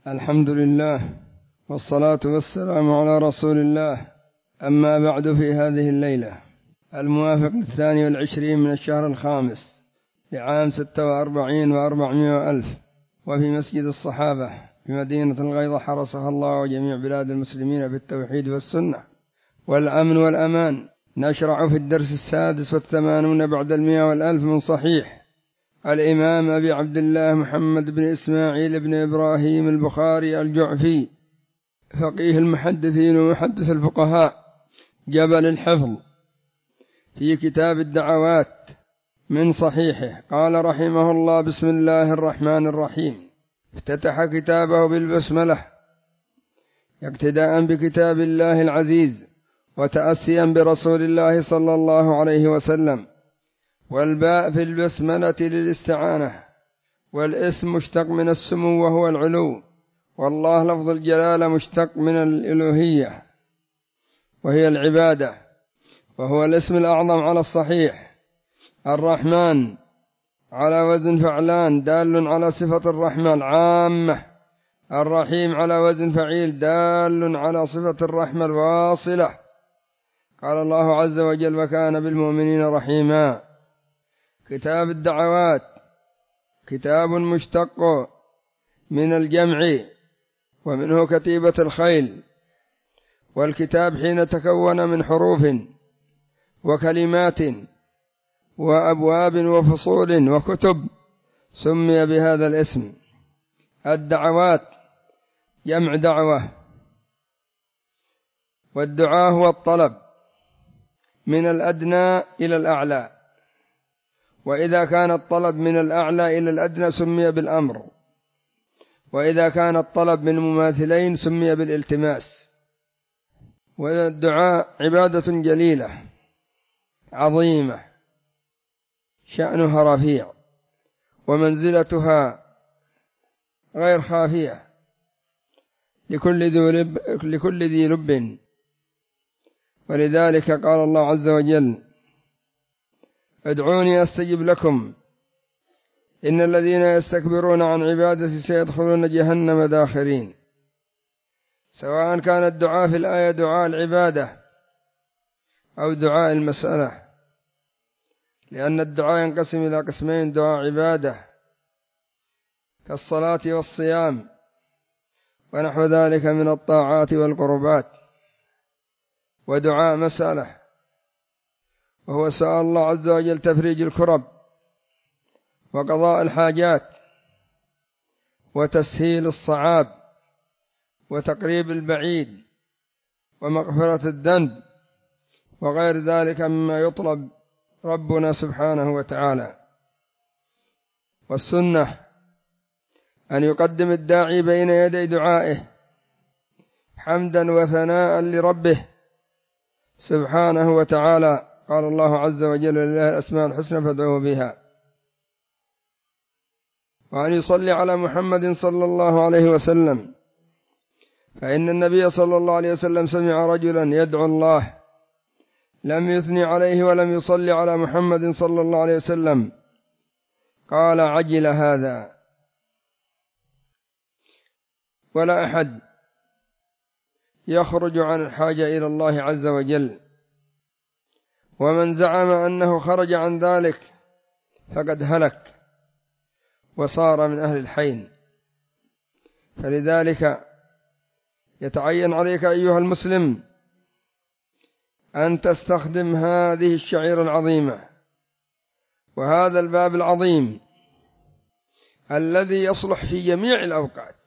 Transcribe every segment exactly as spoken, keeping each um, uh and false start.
الحمد لله والصلاة والسلام على رسول الله. أما بعد، في هذه الليلة الموافق للثاني والعشرين من الشهر الخامس لعام ستة وأربعين وأربعمائة وألف، وفي مسجد الصحابة في مدينة الغيضة حرسها الله وجميع بلاد المسلمين بالتوحيد والسنة والأمن والأمان، نشرع في الدرس السادس والثمانون بعد المئة والألف من صحيح الإمام أبي عبد الله محمد بن إسماعيل بن إبراهيم البخاري الجعفي، فقيه المحدثين ومحدث الفقهاء، جبل الحفظ، في كتاب الدعوات من صحيحه. قال رحمه الله: بسم الله الرحمن الرحيم. افتتح كتابه بالبسملة اقتداء بكتاب الله العزيز وتأسيا برسول الله صلى الله عليه وسلم. والباء في البسملة للاستعانة، والاسم مشتق من السمو وهو العلو، والله لفظ الجلالة مشتق من الإلوهية وهي العبادة، وهو الاسم الأعظم على الصحيح. الرحمن على وزن فعلان دال على صفة الرحمة العامة، الرحيم على وزن فعيل دال على صفة الرحمة الواصلة. قال الله عز وجل: وكان بالمؤمنين رحيما. كتاب الدعوات كتاب مشتق من الجمع، ومنه كتيبة الخيل. والكتاب حين تكون من حروف وكلمات وأبواب وفصول وكتب سمي بهذا الاسم. الدعوات جمع دعوة، والدعاء هو الطلب من الأدنى إلى الأعلى، وإذا كان الطلب من الأعلى إلى الأدنى سمي بالأمر، وإذا كان الطلب من مماثلين سمي بالالتماس. والدعاء عبادة جليلة عظيمة شأنها رفيع، ومنزلتها غير خافية لكل ذي لب لكل ذي لب. ولذلك قال الله عز وجل: ادعوني أستجب لكم إن الذين يستكبرون عن عبادتي سيدخلون جهنم داخرين. سواء كان الدعاء في الآية دعاء العبادة أو دعاء المسألة، لأن الدعاء ينقسم إلى قسمين: دعاء عبادة كالصلاة والصيام ونحو ذلك من الطاعات والقربات، ودعاء مسألة وهو سؤال الله عز وجل تفريج الكرب وقضاء الحاجات وتسهيل الصعاب وتقريب البعيد ومغفرة الذنب وغير ذلك مما يطلب ربنا سبحانه وتعالى. والسنة أن يقدم الداعي بين يدي دعائه حمدا وثناء لربه سبحانه وتعالى. قال الله عز وجل: لله الأسماء الحسنى فادعوه بها. وأن يصلي على محمد صلى الله عليه وسلم، فإن النبي صلى الله عليه وسلم سمع رجلا يدعو الله لم يثني عليه ولم يصلي على محمد صلى الله عليه وسلم، قال: عجل هذا. ولا أحد يخرج عن الحاجة إلى الله عز وجل، ومن زعم أنه خرج عن ذلك فقد هلك وصار من أهل الحين. فلذلك يتعين عليك أيها المسلم أن تستخدم هذه الشعيرة العظيمة وهذا الباب العظيم الذي يصلح في جميع الأوقات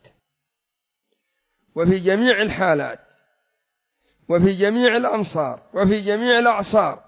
وفي جميع الحالات وفي جميع الأمصار وفي جميع الأعصار،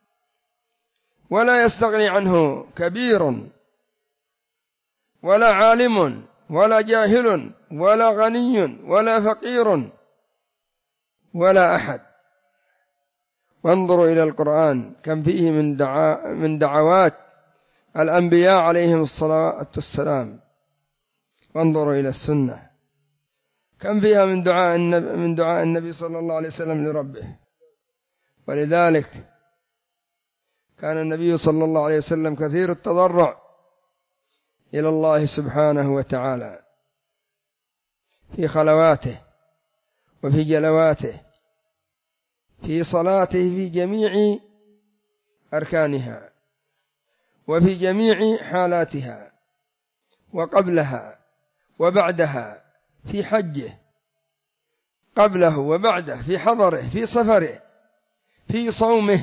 ولا يستغني عنه كبير ولا عالم ولا جاهل ولا غني ولا فقير ولا أحد. وانظروا إلى القرآن كم فيه من دعاء من دعوات الأنبياء عليهم الصلاة والسلام، وانظروا إلى السنة كم فيها من دعاء النبي من دعاء النبي صلى الله عليه وسلم لربه. ولذلك كان النبي صلى الله عليه وسلم كثير التضرع إلى الله سبحانه وتعالى، في خلواته وفي جلواته، في صلاته في جميع أركانها وفي جميع حالاتها، وقبلها وبعدها، في حجه قبله وبعده، في حضره، في سفره، في صومه،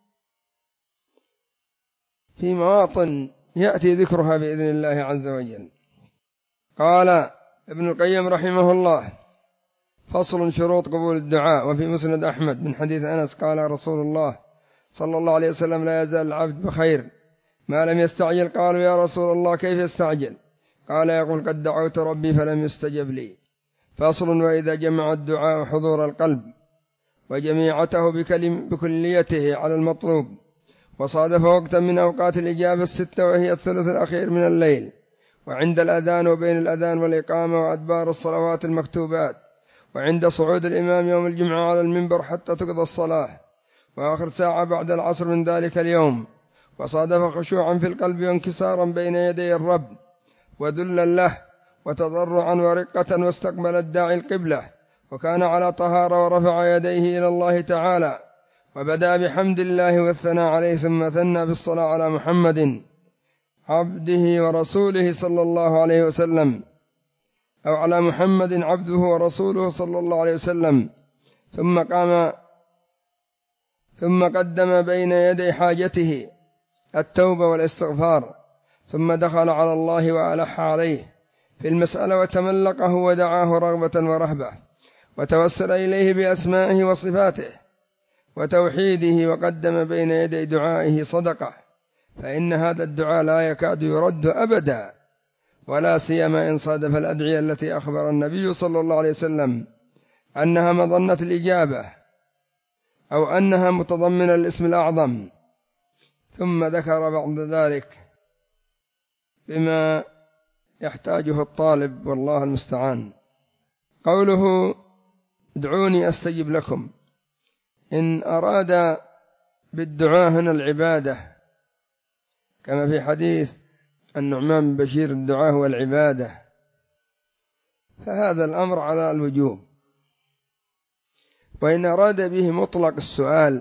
في مواطن يأتي ذكرها بإذن الله عز وجل. قال ابن القيم رحمه الله: فصل شروط قبول الدعاء. وفي مسند أحمد من حديث أنس قال رسول الله صلى الله عليه وسلم: لا يزال العبد بخير ما لم يستعجل. قالوا: يا رسول الله كيف يستعجل؟ قال: يقول: قد دعوت ربي فلم يستجب لي. فصل: وإذا جمع الدعاء حضور القلب وجميعته بكليته على المطلوب، وصادف وقتا من أوقات الإجابة الستة، وهي الثلث الأخير من الليل، وعند الأذان وبين الأذان والإقامة وأدبار الصلوات المكتوبات، وعند صعود الإمام يوم الجمعة على المنبر حتى تقضى الصلاة، وآخر ساعة بعد العصر من ذلك اليوم، وصادف خشوعا في القلب وانكسارا بين يدي الرب وذلا له وتضرعا ورقة، واستقبل الداعي القبلة وكان على طهارة ورفع يديه إلى الله تعالى، وبدأ بحمد الله والثناء عليه، ثم ثنى بالصلاة على محمد عبده ورسوله صلى الله عليه وسلم، أو على محمد عبده ورسوله صلى الله عليه وسلم، ثم قام ثم قدم بين يدي حاجته التوبة والاستغفار، ثم دخل على الله وألح عليه في المسألة وتملقه ودعاه رغبة ورهبة، وتوسل إليه بأسمائه وصفاته وتوحيده، وقدم بين يدي دعائه صدقة، فإن هذا الدعاء لا يكاد يرد أبدا، ولا سيما إن صادف الأدعية التي أخبر النبي صلى الله عليه وسلم أنها مظنة الإجابة، أو أنها متضمنة الاسم الأعظم. ثم ذكر بعد ذلك بما يحتاجه الطالب، والله المستعان. قوله: ادعوني أستجب لكم، إن أراد بالدعاء هنا العبادة، كما في حديث النعمان بن بشير: الدعاء هو العبادة، فهذا الأمر على الوجوب. وإن أراد به مطلق السؤال،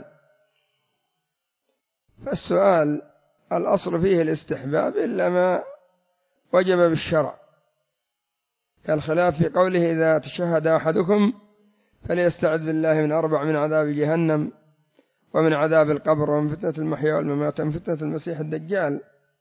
فالسؤال الأصل فيه الاستحباب إلا ما وجب بالشرع، كالخلاف في قوله: إذا تشهد أحدكم فليستعذ بالله من أربع: من عذاب جهنم، ومن عذاب القبر، ومن فتنة المحيا والممات، ومن فتنة المسيح الدجال.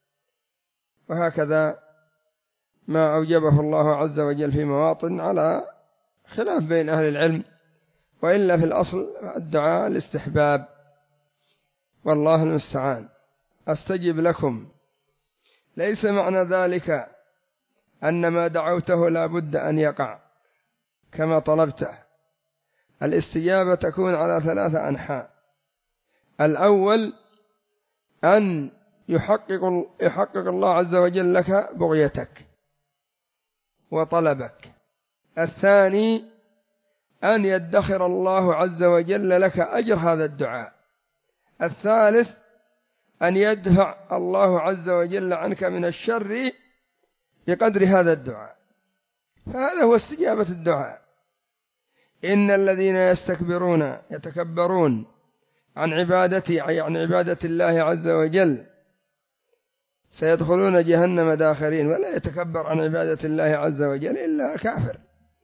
وهكذا ما أوجبه الله عز وجل في مواطن على خلاف بين أهل العلم، وإلا في الأصل الدعاء الاستحباب، والله المستعان. أستجب لكم ليس معنى ذلك أن ما دعوته لا بد أن يقع كما طلبته. الاستجابة تكون على ثلاثة أنحاء: الأول أن يحقق, يحقق الله عز وجل لك بغيتك وطلبك. الثاني أن يدخر الله عز وجل لك أجر هذا الدعاء. الثالث أن يدفع الله عز وجل عنك من الشر بقدر هذا الدعاء. فهذا هو استجابة الدعاء. إن الذين يستكبرون يتكبرون عن عبادتي، عن عبادة الله عز وجل، سيدخلون جهنم داخرين. ولا يتكبر عن عبادة الله عز وجل إلا كافر،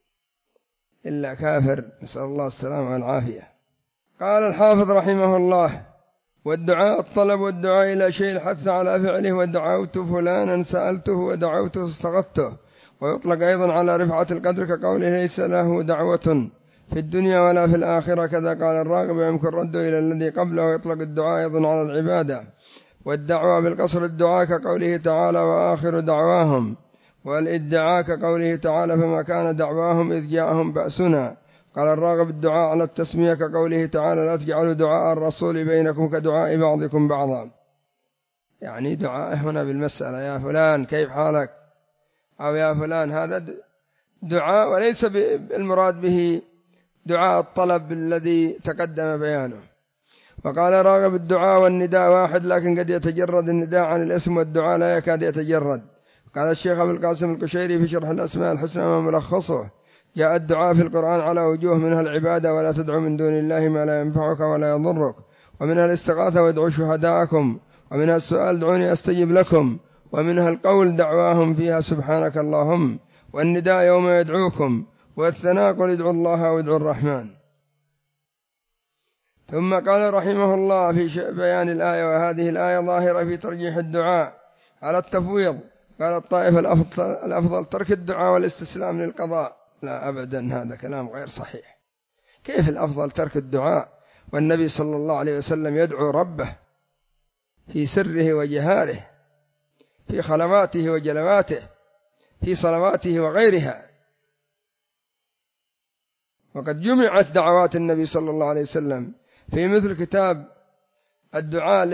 إلا كافر، نسأل الله السلامة والعافية. قال الحافظ رحمه الله: والدعاء الطلب، والدعاء إلى شيء الحث على فعله، ودعوت فلانا سألته، ودعوته استغثته. ويطلق أيضا على رفعة القدر، كقوله: ليس له دعوة في الدنيا ولا في الآخرة. كذا قال الراغب: ويمكن رده إلى الذي قبله. ويطلق الدعاء أيضا على العبادة والدعوة بالقصر الدعاء، كقوله تعالى: وآخر دعواهم. والادعاء كقوله تعالى: فما كان دعواهم إذ جاءهم بأسنا. قال الراغب: الدعاء على التسمية، كقوله تعالى: لا تجعلوا دعاء الرسول بينكم كدعاء بعضكم بعضا. يعني دعاء هنا بالمسألة: يا فلان كيف حالك، أو يا فلان، هذا دعاء، وليس المراد به دعاء الطلب الذي تقدم بيانه. وقال راغب: الدعاء والنداء واحد، لكن قد يتجرد النداء عن الاسم، والدعاء لا يكاد يتجرد. قال الشيخ أبو القاسم القشيري في شرح الأسماء الحسنى وملخصه: جاء الدعاء في القرآن على وجوه، منها العبادة ولا تدعو من دون الله ما لا ينفعك ولا يضرك، ومنها الاستغاثة وادعوا شهداءكم، ومنها السؤال دعوني أستجب لكم، ومنها القول دعواهم فيها سبحانك اللهم، والنداء يوم يدعوكم، والثناء قل ادعوا الله وادعوا الرحمن. ثم قال رحمه الله في بيان الآية، وهذه الآية ظاهرة في ترجيح الدعاء على التفويض. قال الطائفة الأفضل, الأفضل ترك الدعاء والاستسلام للقضاء. لا أبدا، هذا كلام غير صحيح. كيف الأفضل ترك الدعاء والنبي صلى الله عليه وسلم يدعو ربه في سره وجهاره، في خلواته وجلواته، في صلواته وغيرها. وقد جمعت دعوات النبي صلى الله عليه وسلم في مثل كتاب الدعاء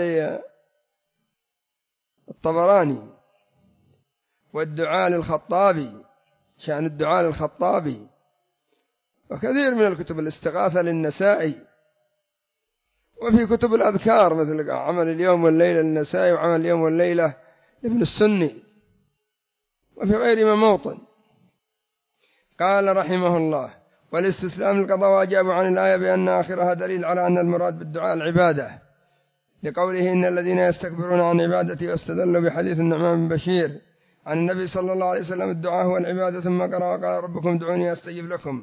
للطبراني، والدعاء للخطابي، شأن الدعاء للخطابي، وكثير من الكتب، الاستغاثة للنسائي، وفي كتب الأذكار مثل عمل اليوم والليلة للنسائي، وعمل اليوم والليلة لابن السني، وفي غير ما موطن. قال رحمه الله: والاستسلام للقضاء، وأجاب عن الآية بأن آخرها دليل على أن المراد بالدعاء العبادة، لقوله إن الذين يستكبرون عن عبادتي، واستدلوا بحديث النعمان بن بشير عن النبي صلى الله عليه وسلم: الدعاء هو العبادة. ثم قرأ: وقال ربكم ادعوني أستجب لكم،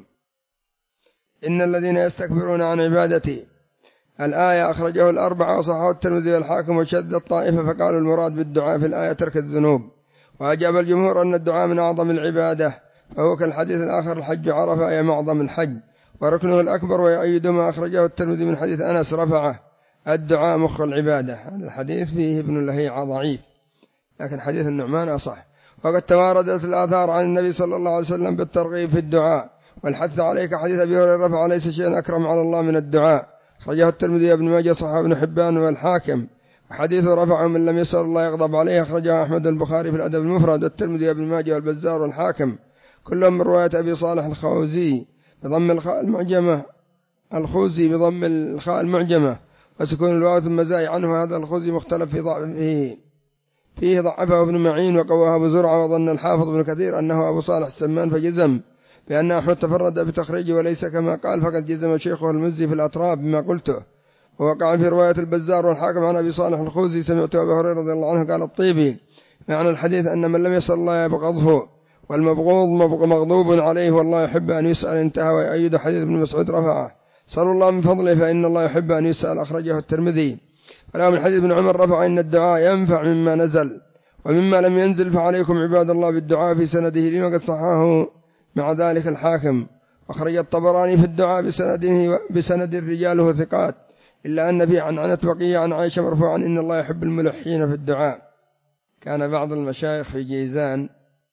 إن الذين يستكبرون عن عبادتي. الآية أخرجه الأربعة وصححه الترمذي والحاكم، وشد الطائفة فقالوا المراد بالدعاء في الآية ترك الذنوب. وأجاب الجمهور أن الدعاء من أعظم العبادة، فهو كالحديث الآخر: الحج عرفة، أي معظم الحج وركنه الأكبر. ويؤيد ما أخرجه الترمذي من حديث أنس رفعه: الدعاء مخ العبادة. هذا الحديث فيه ابن لهيعة ضعيف، لكن حديث النعمان أصح. وقد تواردت الآثار عن النبي صلى الله عليه وسلم بالترغيب في الدعاء والحث عليك، حديث أبي هريرة رفع: ليس شيء أكرم على الله من الدعاء. أخرجه الترمذي وابن ماجه صححه ابن حبان والحاكم. وحديث رفعه: من لم يسأل الله يغضب عليه. أخرجه أحمد البخاري في الأدب المفرد، والترمذي وابن ماجه والبزار والحاكم، كلهم من رواية أبي صالح الخوزي بضم الخاء المعجمة، الخوزي بضم الخاء المعجمة وسكون الواو ثم زاي عنه. هذا الخوزي مختلف في ضعفه، فيه ضعفه ابن معين وقواه أبو زرعة، وظن الحافظ ابن كثير أنه أبو صالح السمان، فجزم بأن أحمد تفرد بتخريجه وليس كما قال، فقد جزم شيخه المزي في الأطراف بما قلته. ووقع في رواية البزار والحاكم عن أبي صالح الخوزي: سمعت أبي هريرة رضي الله عنه قال: الطيبي معنى الحديث أن من لم يسأل الله يبغضه، والمبغوض مغضوب عليه، والله يحب أن يسأل. انتهى. ويؤيد حديث ابن مسعود رفعه: صلى الله من فضله فإن الله يحب أن يسأل. أخرجه الترمذي. وله من حديث ابن عمر رفع: إن الدعاء ينفع مما نزل ومما لم ينزل، فعليكم عباد الله بالدعاء في سنده لي. وقد صححه مع ذلك الحاكم. أخرج الطبراني في الدعاء بسنده بسند رجاله ثقات، إلا أن فيه عنعنة بقية عن عائشة مرفوعا: إن الله يحب الملحين في الدعاء. كان بعض المشايخ في جيزان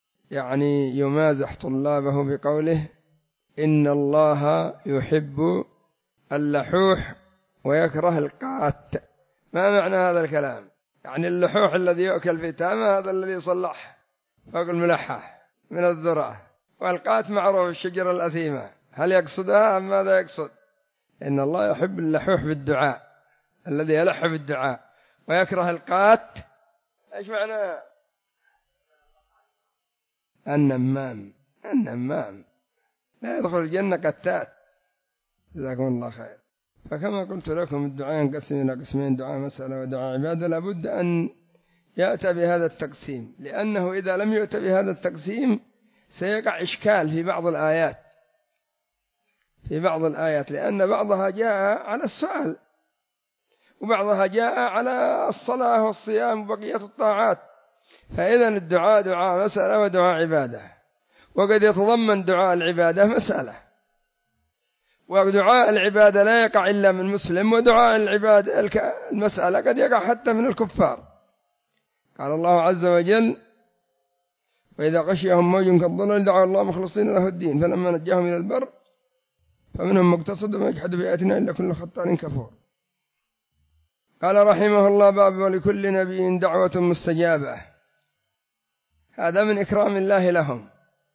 يعني يمازح طلابه بقوله: إن الله يحب اللحوح ويكره القات. ما معنى هذا الكلام؟ يعني اللحوح الذي يؤكل في تامة، هذا الذي يصلح فوق الملحح من الذرة، والقات معروف الشجرة الأثيمة. هل يقصدها أم ماذا يقصد؟ إن الله يحب اللحوح بالدعاء، الذي يلح بالدعاء، ويكره القات. إيش معنى؟ النمام. النمام لا يدخل الجنة قتات. جزاكم الله خير. فكما قلت لكم الدعاء ينقسم إلى قسمين: دعاء مسألة ودعاء عبادة. لابد أن يأتى بهذا التقسيم، لأنه إذا لم يأتى بهذا التقسيم سيقع إشكال في بعض الآيات في بعض الآيات لأن بعضها جاء على السؤال، وبعضها جاء على الصلاة والصيام وبقية الطاعات. فإذا الدعاء دعاء مسألة ودعاء عبادة، وقد يتضمن دعاء العبادة مسألة، ودعاء العبادة لا يقع إلا من مسلم، ودعاء العبادة المسألة قد يقع حتى من الكفار. قال الله عز وجل: وإذا غشيهم موج كالظلل دعوا الله مخلصين له الدين فلما نجاهم إلى البر فمنهم مقتصد وما يجحد بآياتنا إلا كل خطار كفور. قال رحمه الله: باب ولكل نبي دعوة مستجابة. هذا من إكرام الله لهم،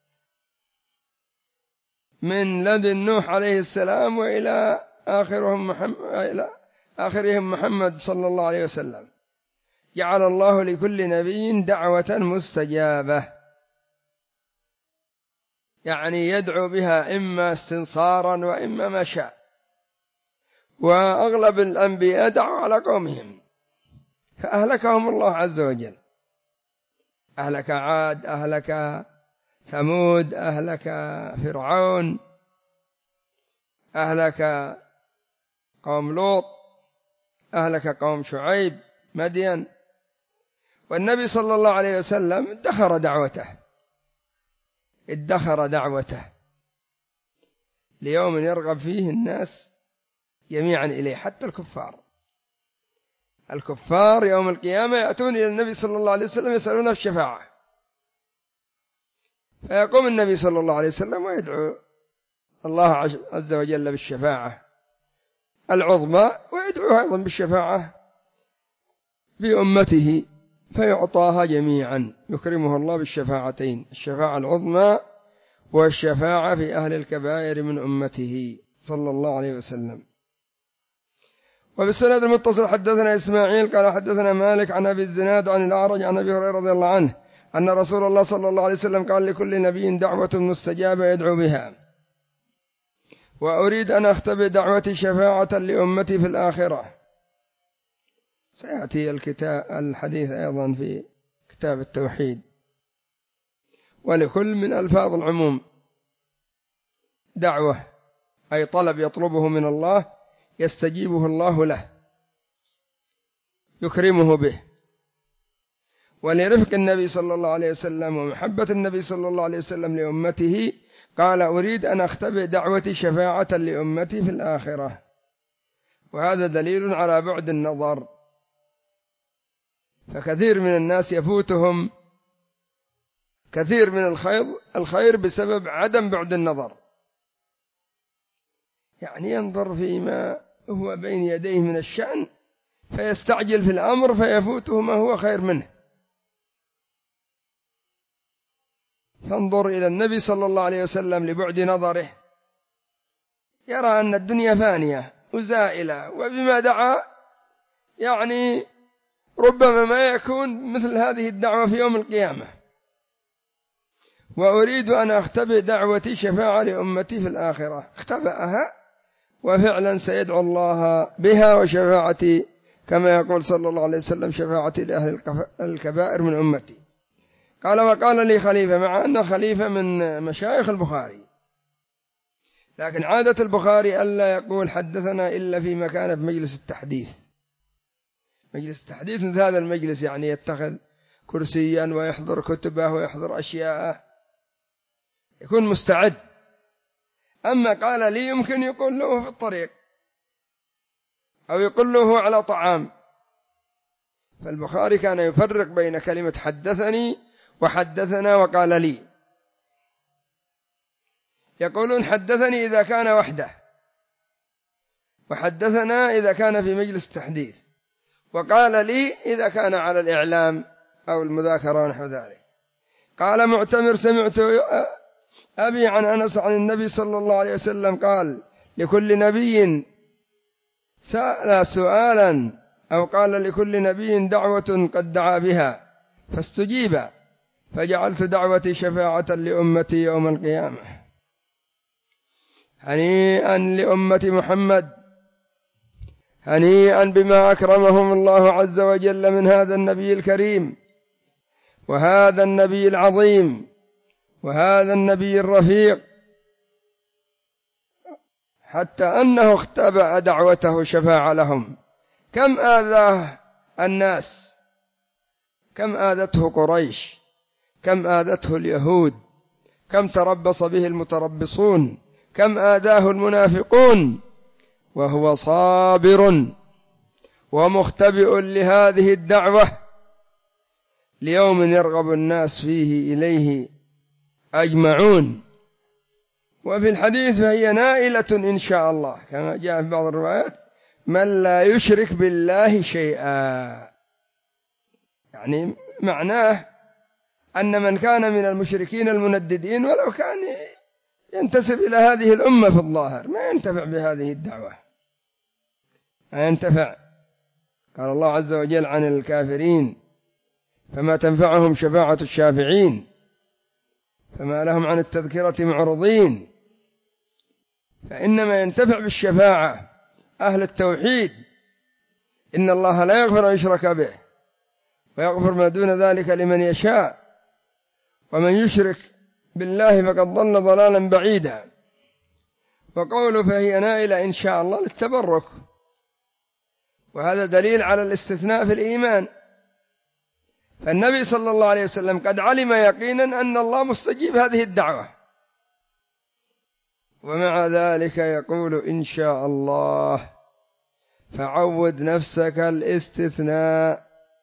من لدن نوح عليه السلام وإلى آخرهم محمد, إلى آخرهم محمد صلى الله عليه وسلم. جعل الله لكل نبي دعوة مستجابة. يعني يدعو بها إما استنصارا وإما ما شاء. وأغلب الأنبياء دعوا على قومهم فأهلكهم الله عز وجل، أهلك عاد، أهلك ثمود، أهلك فرعون، أهلك قوم لوط، أهلك قوم شعيب، مدين. والنبي صلى الله عليه وسلم ادخر دعوته ادخر دعوته ليوم يرغب فيه الناس جميعا إليه، حتى الكفار. الكفار يوم القيامة يأتون إلى النبي صلى الله عليه وسلم يسألون الشفاعة، فيقوم النبي صلى الله عليه وسلم ويدعو الله عز وجل بالشفاعة العظمى، ويدعو أيضا بالشفاعة بأمته فيعطاها جميعا، يكرمه الله بالشفاعتين، الشفاعة العظمى والشفاعة في أهل الكبائر من أمته صلى الله عليه وسلم. وبالسند المتصل حدثنا إسماعيل قال حدثنا مالك عن أبي الزناد عن الأعرج عن أبي هريرة رضي الله عنه أن رسول الله صلى الله عليه وسلم قال لكل نبي دعوة مستجابة يدعو بها، وأريد أن أختبئ دعوتي شفاعة لأمتي في الآخرة. سيأتي الكتاب الحديث أيضا في كتاب التوحيد. ولكل من ألفاظ العموم دعوة، أي طلب يطلبه من الله يستجيبه الله له يكرمه به. ولرفق النبي صلى الله عليه وسلم ومحبة النبي صلى الله عليه وسلم لأمته قال أريد أن أختبئ دعوتي شفاعة لأمتي في الآخرة. وهذا دليل على بعد النظر، فكثير من الناس يفوتهم كثير من الخير الخير بسبب عدم بعد النظر، يعني ينظر فيما هو بين يديه من الشأن فيستعجل في الأمر فيفوته ما هو خير منه. فانظر إلى النبي صلى الله عليه وسلم لبعد نظره، يرى أن الدنيا فانية وزائلة، وبما دعا يعني ربما ما يكون مثل هذه الدعوة في يوم القيامة. وأريد أن أختبئ دعوتي شفاعة لأمتي في الآخرة، اختبأها وفعلا سيدعو الله بها وشفاعتي كما يقول صلى الله عليه وسلم شفاعتي لأهل الكبائر من أمتي. قال وقال لي خليفة، مع أن خليفة من مشايخ البخاري، لكن عادة البخاري ألا يقول حدثنا إلا في مكان بمجلس التحديث. مجلس التحديث مثل هذا المجلس، يعني يتخذ كرسيا ويحضر كتبه ويحضر أشياءه، يكون مستعد. أما قال لي يمكن يقول له في الطريق أو يقول له على طعام. فالبخاري كان يفرق بين كلمة حدثني وحدثنا وقال لي. يقولون حدثني إذا كان وحده، وحدثنا إذا كان في مجلس التحديث، وقال لي إذا كان على الإعلام أو المذاكرة ونحو ذلك. قال معتمر سمعت أبي عن أنس عن النبي صلى الله عليه وسلم قال لكل نبي سأل سؤالا، أو قال لكل نبي دعوة قد دعا بها فاستجيب، فجعلت دعوتي شفاعة لأمتي يوم القيامة. هنيئا لأمة محمد، هنيئا بما أكرمهم الله عز وجل من هذا النبي الكريم وهذا النبي العظيم وهذا النبي الرفيق، حتى أنه اختبأ دعوته شفاعة لهم. كم آذاه الناس، كم آذته قريش، كم آذته اليهود، كم تربص به المتربصون، كم آذاه المنافقون، وهو صابر ومختبئ لهذه الدعوة ليوم يرغب الناس فيه إليه أجمعون. وفي الحديث فهي نائلة إن شاء الله، كما جاء في بعض الروايات من لا يشرك بالله شيئا، يعني معناه أن من كان من المشركين المنددين ولو كان ينتسب إلى هذه الأمة في الظاهر ما ينتفع بهذه الدعوة، ما ينتفع. قال الله عز وجل عن الكافرين فما تنفعهم شفاعة الشافعين. فما لهم عن التذكرة معرضين. فإنما ينتفع بالشفاعة أهل التوحيد. إن الله لا يغفر أن يشرك به ويغفر ما دون ذلك لمن يشاء، ومن يشرك بالله فقد ضل ضلالا بعيدا. وقوله فهي نائلة إن شاء الله للتبرك، وهذا دليل على الاستثناء في الإيمان. فالنبي صلى الله عليه وسلم قد علم يقينا أن الله مستجيب هذه الدعوة، ومع ذلك يقول إن شاء الله. فعود نفسك الاستثناء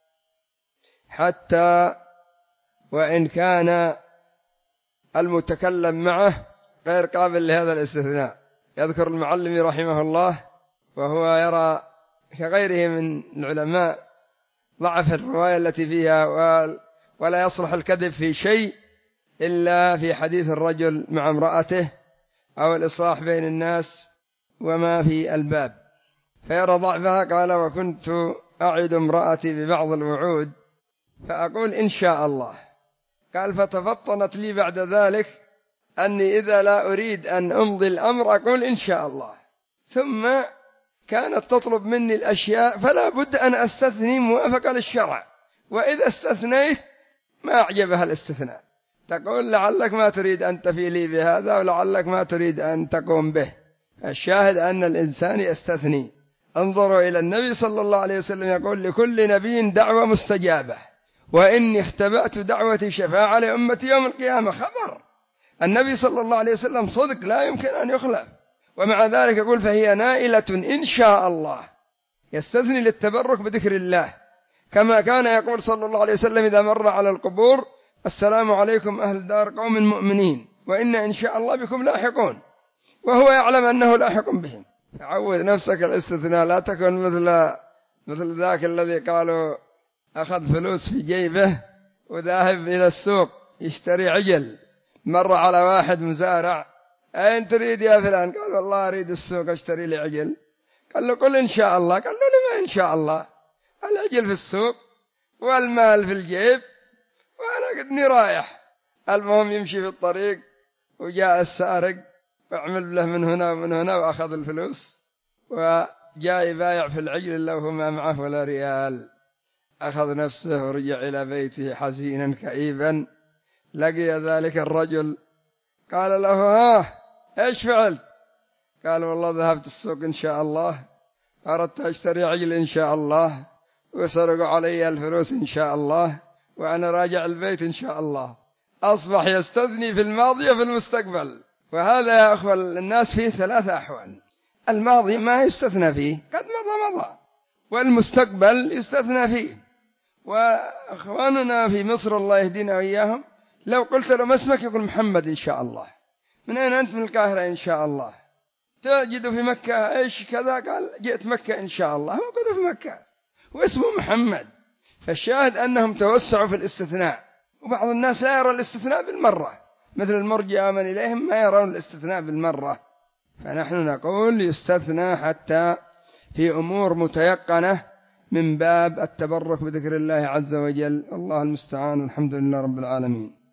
حتى وإن كان المتكلم معه غير قابل لهذا الاستثناء. يذكر المعلمي رحمه الله وهو يرى كغيره من العلماء ضعف الرواية التي فيها ولا يصلح الكذب في شيء إلا في حديث الرجل مع امرأته أو الإصلاح بين الناس وما في الباب، فيرى ضعفها. قال وكنت أعد امرأتي ببعض الوعود فأقول إن شاء الله. قال فتفطنت لي بعد ذلك أني إذا لا أريد أن أمضي الأمر أقول إن شاء الله، ثم كانت تطلب مني الأشياء فلا بد أن أستثني موافقة للشرع، وإذا استثنيت ما أعجبها الاستثناء تقول لعلك ما تريد أن تفيلي بهذا ولعلك ما تريد أن تقوم به. الشاهد أن الإنسان يستثني. انظروا إلى النبي صلى الله عليه وسلم يقول لكل نبي دعوة مستجابة، وإني اختبأت دعوتي شفاعة لأمتي يوم القيامة. خبر النبي صلى الله عليه وسلم صدق لا يمكن أن يخلف، ومع ذلك يقول فهي نائلة إن شاء الله، يستثني للتبرك بذكر الله، كما كان يقول صلى الله عليه وسلم إذا مر على القبور السلام عليكم أهل دار قوم مؤمنين وإن إن شاء الله بكم لاحقون، وهو يعلم أنه لاحق بهم. عود نفسك الاستثناء، لا تكن مثل مثل ذاك الذي قالوا أخذ فلوس في جيبه وذاهب إلى السوق يشتري عجل، مر على واحد مزارع أين تريد يا فلان؟ قال والله أريد السوق أشتري لي عجل. قال له قل إن شاء الله. قال له لما إن شاء الله؟ العجل في السوق والمال في الجيب وأنا قدني رايح. المهم يمشي في الطريق وجاء السارق وعمل له من هنا ومن هنا وأخذ الفلوس وجاء يبايع في العجل له ما معه ولا ريال. أخذ نفسه ورجع إلى بيته حزينا كئيبا. لقي ذلك الرجل قال له ها إيش فعلت؟ قال والله ذهبت السوق إن شاء الله، أردت أشتري عجل إن شاء الله، وسرقوا علي الفلوس إن شاء الله، وأنا راجع البيت إن شاء الله. أصبح يستثني في الماضي وفي المستقبل. وهذا يا أخوة الناس فيه ثلاثة أحوال: الماضي ما يستثنى فيه قد مضى مضى، والمستقبل يستثنى فيه. وأخواننا في مصر الله يهدينا وإياهم لو قلت له ما اسمك يقول محمد إن شاء الله. من أين أنت؟ من القاهرة إن شاء الله. تجد في مكة إيش كذا؟ قال جئت مكة إن شاء الله. هو قد في مكة واسمه محمد. فالشاهد أنهم توسعوا في الاستثناء، وبعض الناس لا يرى الاستثناء بالمرة، مثل المرجئة من إليهم ما يرون الاستثناء بالمرة. فنحن نقول يستثنى حتى في أمور متيقنة من باب التبرك بذكر الله عز وجل. الله المستعان، الحمد لله رب العالمين.